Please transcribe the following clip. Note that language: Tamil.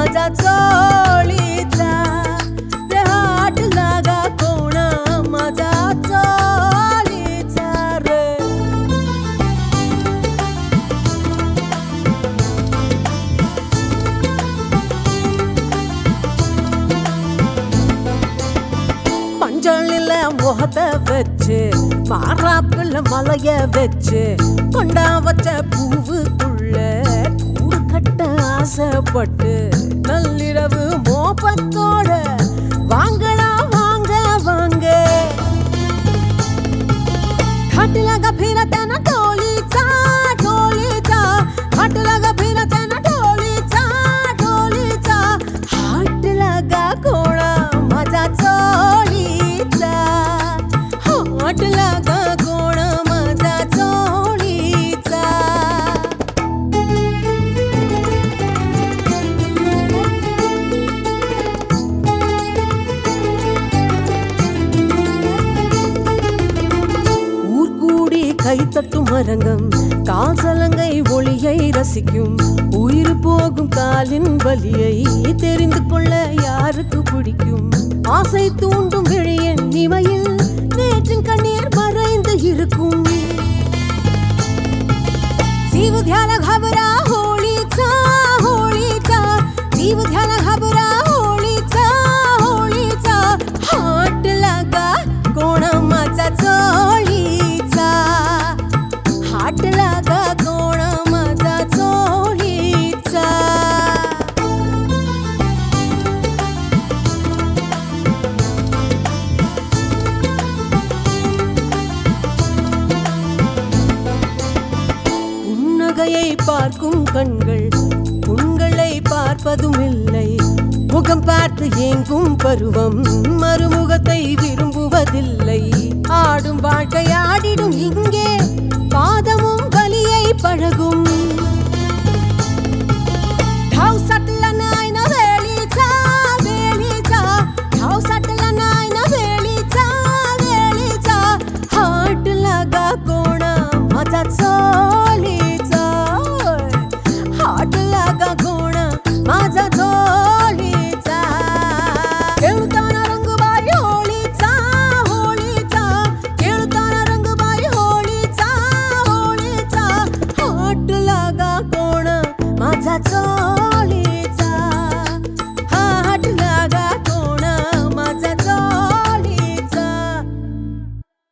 माझा चोळीचा रे हाट लागा कोण माझा चोळीचा रे மஞ்சளில முகத்தை வச்சு மாறாப்புல மலைய வச்சு கொண்டா வச்ச பூவுக்குள்ள கூடு கட்ட ஆசைப்பட்டு நள்ளிரவு மோப்பத்தோட வாங்கடா வாங்க வாங்க घाटला फिरताना ढोलीचा ढोलीचा घाटला फिरताना ढोलीचा ढोलीचा हाट लागा कोण माझा चोळीचा हाट लागा कोण माझा चोळीचा கைத்தட்டும் மரங்கம் காசலங்கை ஒளியை ரசிக்கும் உயிர் போகும் காலின் வலியை தெரிந்து கொள்ள யாருக்கு பிடிக்கும் ஆசை தூண்டும் விழியின் நிமையில் நேற்றின் கண்ணீர் மறைந்து இருக்கும் जीव घ्यायला घाबरा होळीचा होळीचा जीव घ्यायला घाबरा होळीचा होळीचा हाट लागा कोण माझा चोळीचा हाट लागा कोण माझा चोळीचा புன்னகையை பார்க்கும் கண்கள் உங்களை பார்ப்பதும் இல்லை முகம் பார்த்து ஏங்கும் பருவம் மறுமுகத்தை விரும்புவதில்லை ஆடும் வாழ்க்கை ஆடிடும் இங்கே பாதமும் வலியை பழகும்